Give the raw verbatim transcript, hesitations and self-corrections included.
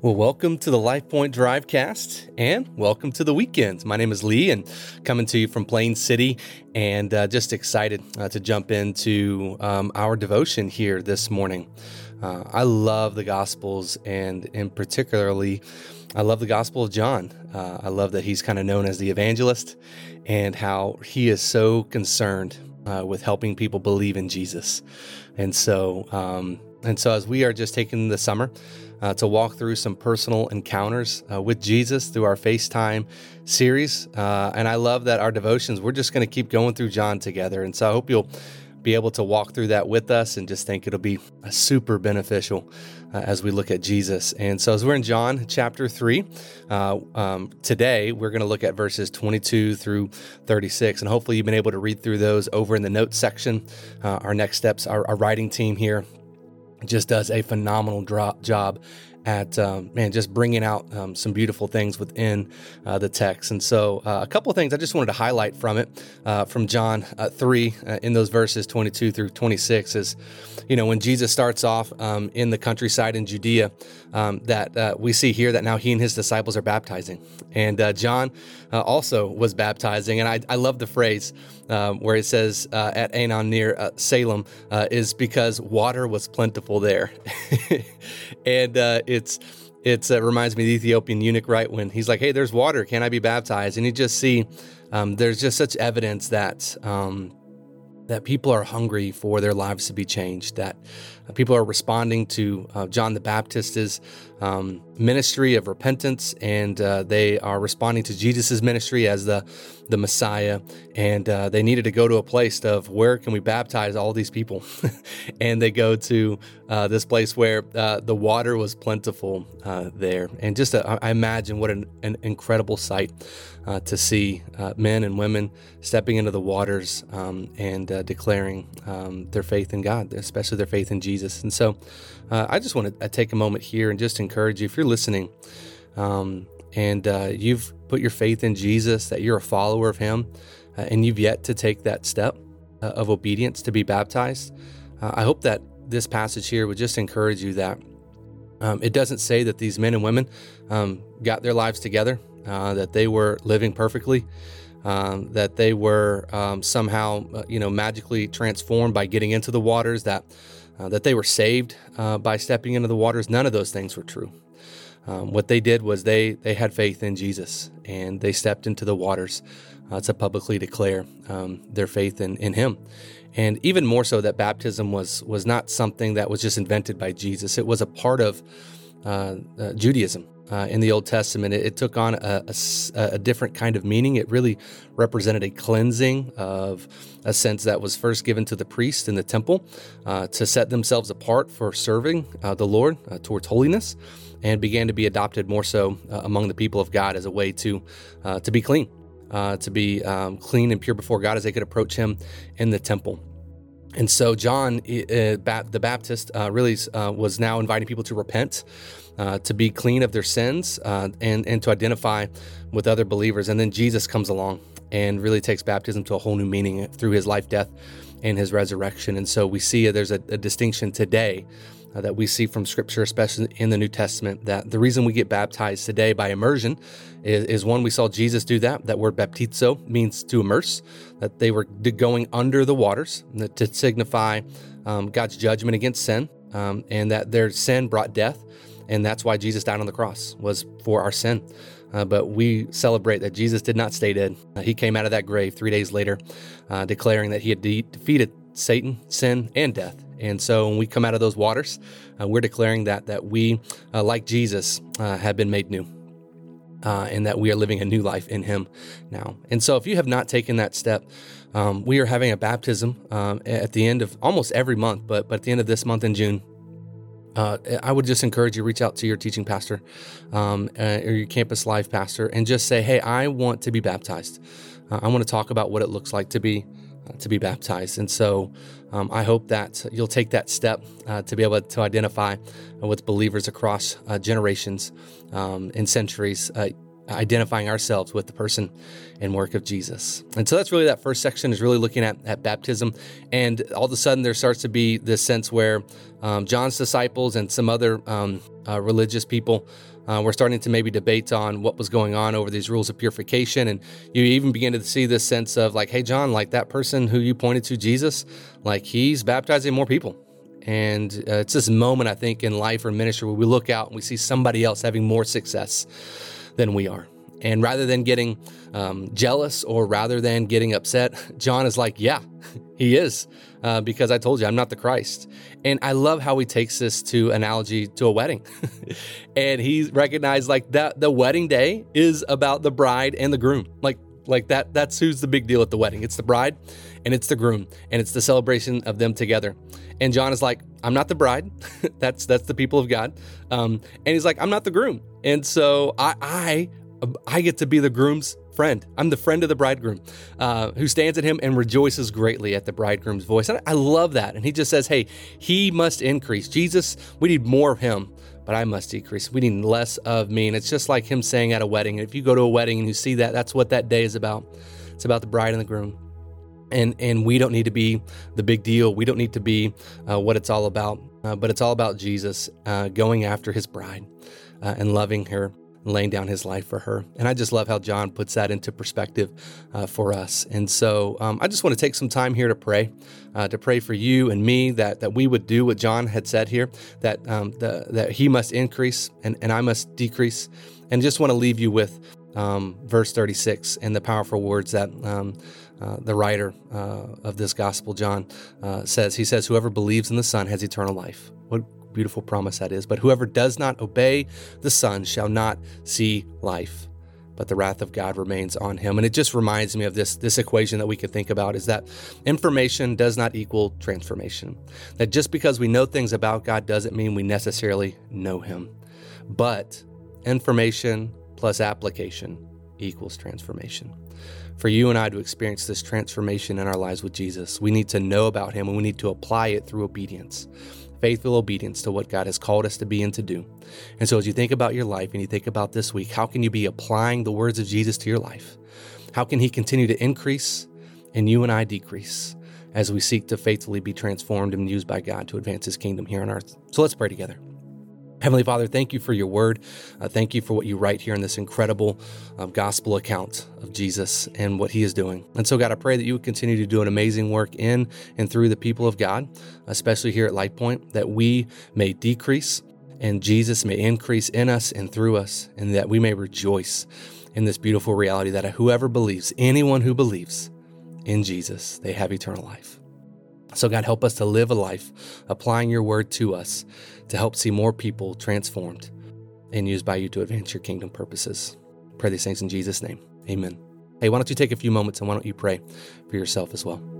Well, welcome to the Life Point Drivecast, and welcome to the weekend. My name is Lee, and coming to you from Plain City, and uh, just excited uh, to jump into um, our devotion here this morning. Uh, I love the Gospels, and in particularly, I love the Gospel of John. Uh, I love that he's kind of known as the evangelist, and how he is so concerned uh, with helping people believe in Jesus. And so, um, and so, as we are just taking the summer. Uh, to walk through some personal encounters uh, with Jesus through our FaceTime series. Uh, and I love that our devotions, we're just going to keep going through John together. And so I hope you'll be able to walk through that with us and just think it'll be uh, super beneficial uh, as we look at Jesus. And so as we're in John chapter three, uh, um, today we're going to look at verses twenty-two through thirty-six. And hopefully you've been able to read through those over in the notes section. Uh, our next steps, our, our writing team here just does a phenomenal dro- job at, um, man, just bringing out um, some beautiful things within uh, the text. And so uh, a couple of things I just wanted to highlight from it, uh, from John uh, three, uh, in those verses twenty-two through twenty-six is, you know, when Jesus starts off um, in the countryside in Judea, um, that uh, we see here that now he and his disciples are baptizing. And uh, John uh, also was baptizing. And I, I love the phrase um, where it says uh, at Aenon near uh, Salem uh, is because water was plentiful there. and uh, it's It uh, reminds me of the Ethiopian eunuch, right? When he's like, hey, there's water. Can I be baptized? And you just see um, there's just such evidence that um, that people are hungry for their lives to be changed, that uh, people are responding to uh, John the Baptist's um, ministry of repentance, and uh, they are responding to Jesus's ministry as the the Messiah, and uh, they needed to go to a place of where can we baptize all these people, and they go to uh, this place where uh, the water was plentiful uh, there, and just uh, I imagine what an, an incredible sight uh, to see uh, men and women stepping into the waters um, and uh, declaring um, their faith in God, especially their faith in Jesus. And so uh, I just want to take a moment here and just encourage you, if you're listening um, and uh, you've put your faith in Jesus, that you're a follower of him, uh, and you've yet to take that step uh, of obedience to be baptized, uh, I hope that this passage here would just encourage you that um, it doesn't say that these men and women um, got their lives together, uh, that they were living perfectly, um, that they were um, somehow, uh, you know, magically transformed by getting into the waters, that uh, that they were saved uh, by stepping into the waters. None of those things were true. Um, what they did was they they had faith in Jesus, and they stepped into the waters uh, to publicly declare um, their faith in, in him. And even more so, that baptism was was not something that was just invented by Jesus. It was a part of uh, uh, Judaism uh, in the Old Testament. It, it took on a, a, a different kind of meaning. It really represented a cleansing of a sense that was first given to the priest in the temple uh, to set themselves apart for serving uh, the Lord uh, towards holiness, and began to be adopted more so uh, among the people of God as a way to uh, to be clean, uh, to be um, clean and pure before God as they could approach him in the temple. And so John, uh, the Baptist, uh, really uh, was now inviting people to repent, uh, to be clean of their sins, uh, and, and to identify with other believers. And then Jesus comes along and really takes baptism to a whole new meaning through his life, death, and his resurrection. And so we see uh, there's a, a distinction today Uh, that we see from Scripture, especially in the New Testament, that the reason we get baptized today by immersion is, is one, we saw Jesus do that. That word baptizo means to immerse, that they were going under the waters to signify um, God's judgment against sin, um, and that their sin brought death, and that's why Jesus died on the cross, was for our sin. Uh, but we celebrate that Jesus did not stay dead. Uh, he came out of that grave three days later, uh, declaring that he had de- defeated Satan, sin, and death. And so when we come out of those waters, uh, we're declaring that that we, uh, like Jesus, uh, have been made new, uh, and that we are living a new life in him now. And so if you have not taken that step, um, we are having a baptism um, at the end of almost every month, but, but at the end of this month in June, uh, I would just encourage you, reach out to your teaching pastor um, uh, or your campus life pastor and just say, hey, I want to be baptized. Uh, I want to talk about what it looks like to be to be baptized. And so um, I hope that you'll take that step uh, to be able to identify with believers across uh, generations um, and centuries, uh, identifying ourselves with the person and work of Jesus. And so that's really that first section, is really looking at, at baptism. And all of a sudden there starts to be this sense where um, John's disciples and some other um, uh, religious people Uh, we're starting to maybe debate on what was going on over these rules of purification. And you even begin to see this sense of like, hey, John, like that person who you pointed to, Jesus, like he's baptizing more people. And uh, it's this moment, I think, in life or ministry where we look out and we see somebody else having more success than we are. And rather than getting um, jealous or rather than getting upset, John is like, yeah, he is, uh, because I told you I'm not the Christ. And I love how he takes this to analogy to a wedding. And he recognized like that the wedding day is about the bride and the groom. Like, like that, that's who's the big deal at the wedding. It's the bride and it's the groom, and it's the celebration of them together. And John is like, I'm not the bride. that's, that's the people of God. Um, and he's like, I'm not the groom. And so I, I, I get to be the groom's friend. I'm the friend of the bridegroom, uh, who stands at him and rejoices greatly at the bridegroom's voice. And I love that. And he just says, hey, he must increase. Jesus, we need more of him, but I must decrease. We need less of me. And it's just like him saying at a wedding. If you go to a wedding and you see that, that's what that day is about. It's about the bride and the groom. And and we don't need to be the big deal. We don't need to be uh, what it's all about. Uh, but it's all about Jesus uh, going after his bride uh, and loving her, laying down his life for her. And I just love how John puts that into perspective uh, for us. And so um, I just want to take some time here to pray, uh, to pray for you and me that that we would do what John had said here, that um, the, that he must increase and, and I must decrease. And just want to leave you with um, verse thirty-six and the powerful words that um, uh, the writer uh, of this gospel, John, uh, says. He says, whoever believes in the Son has eternal life. What beautiful promise that is. But whoever does not obey the Son shall not see life, but the wrath of God remains on him. And it just reminds me of this, this equation that we could think about, is that information does not equal transformation. That just because we know things about God doesn't mean we necessarily know him. But information plus application equals transformation. For you and I to experience this transformation in our lives with Jesus, we need to know about him and we need to apply it through obedience. Faithful obedience to what God has called us to be and to do. And so as you think about your life and you think about this week, how can you be applying the words of Jesus to your life? How can he continue to increase and you and I decrease as we seek to faithfully be transformed and used by God to advance his kingdom here on earth? So let's pray together. Heavenly Father, thank you for your word. Uh, thank you for what you write here in this incredible uh, gospel account of Jesus and what he is doing. And so, God, I pray that you would continue to do an amazing work in and through the people of God, especially here at LifePoint, that we may decrease and Jesus may increase in us and through us, and that we may rejoice in this beautiful reality that whoever believes, anyone who believes in Jesus, they have eternal life. So God, help us to live a life applying your word to us to help see more people transformed and used by you to advance your kingdom purposes. Pray these things in Jesus' name. Amen. Hey, why don't you take a few moments and why don't you pray for yourself as well?